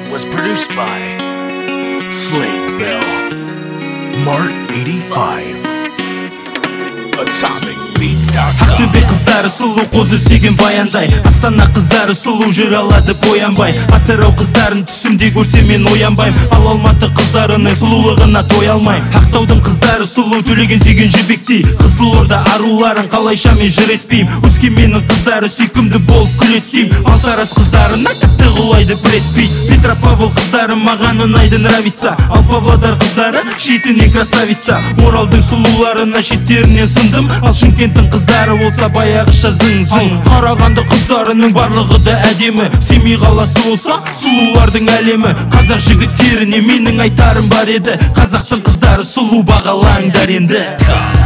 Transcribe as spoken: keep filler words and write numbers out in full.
was produced by Slave Bell, Mart eighty-five, Atomic Beats dot com. Ақтөбе қыздары сұлу, қозы сүйген баяндай. Астана қыздары сұлу, жүр алады боянбай. Атырау қыздарын түсімде көрсем мен оянбайм. Ал Алматы қыздарының сұлулығына той алмайм. Ақтаудың қыздары сұлу, төлеген сүйген жібектей. Қызылорда аруларын қалайша мен жыр етпейм. Өскеменнің қыздары сүйкімді болып күлеттейм. Алтарас қыздарына тіпті құлайды Брэд Питт. Петропавл қыздары маған ұнайды нравится. Ал Павлодар қыздары шетіне красавица. Оралдың сұлуларына шеттерінен сындым. Ал Шымкенттің қыздары болса баяғыша зың-зың. Қарағанды қыздарының барлығы да әдемі. Семей қаласы болса сұлулардың әлемі. Қазақ жігіттеріне менің айтарым бар еді. Қазақтың қыздары сұлу, бағалаңдар енді.